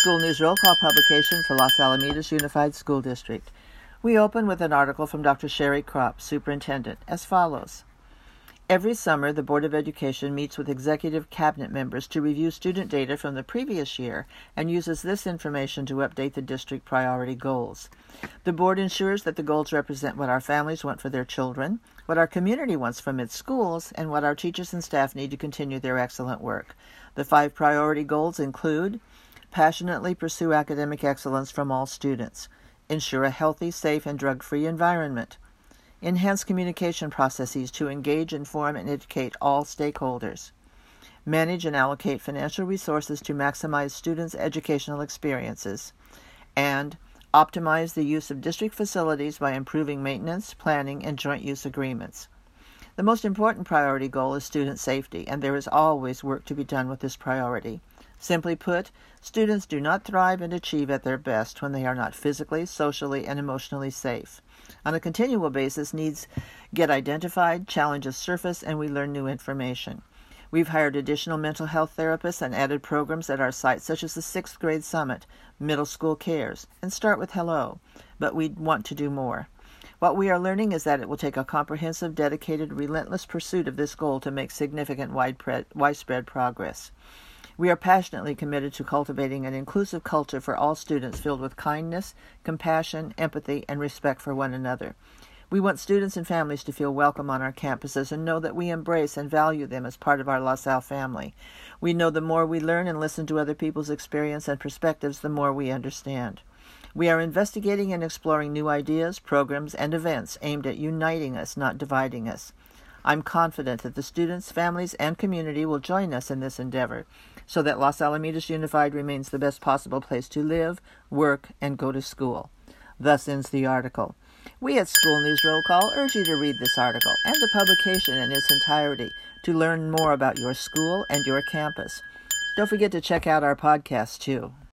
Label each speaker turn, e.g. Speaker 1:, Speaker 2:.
Speaker 1: School News Roll Call publication for Los Alamitos Unified School District. We open with an article from Dr. Sherry Kropp, Superintendent, as follows. Every summer, the Board of Education meets with executive cabinet members to review student data from the previous year and uses this information to update the district priority goals. The board ensures that the goals represent what our families want for their children, what our community wants from its schools, and what our teachers and staff need to continue their excellent work. The 5 priority goals include: passionately pursue academic excellence from all students, ensure a healthy, safe, and drug-free environment, enhance communication processes to engage, inform, and educate all stakeholders, manage and allocate financial resources to maximize students' educational experiences, and optimize the use of district facilities by improving maintenance, planning, and joint use agreements. The most important priority goal is student safety, and there is always work to be done with this priority. Simply put, students do not thrive and achieve at their best when they are not physically, socially, and emotionally safe. On a continual basis, needs get identified, challenges surface, and we learn new information. We've hired additional mental health therapists and added programs at our sites such as the 6th Grade Summit, Middle School Cares, and Start with Hello, but we want to do more. What we are learning is that it will take a comprehensive, dedicated, relentless pursuit of this goal to make significant widespread progress. We are passionately committed to cultivating an inclusive culture for all students filled with kindness, compassion, empathy, and respect for one another. We want students and families to feel welcome on our campuses and know that we embrace and value them as part of our LaSalle family. We know the more we learn and listen to other people's experience and perspectives, the more we understand. We are investigating and exploring new ideas, programs, and events aimed at uniting us, not dividing us. I'm confident that the students, families, and community will join us in this endeavor so that Los Alamitos Unified remains the best possible place to live, work, and go to school. Thus ends the article. We at School News Roll Call urge you to read this article and the publication in its entirety to learn more about your school and your campus. Don't forget to check out our podcast, too.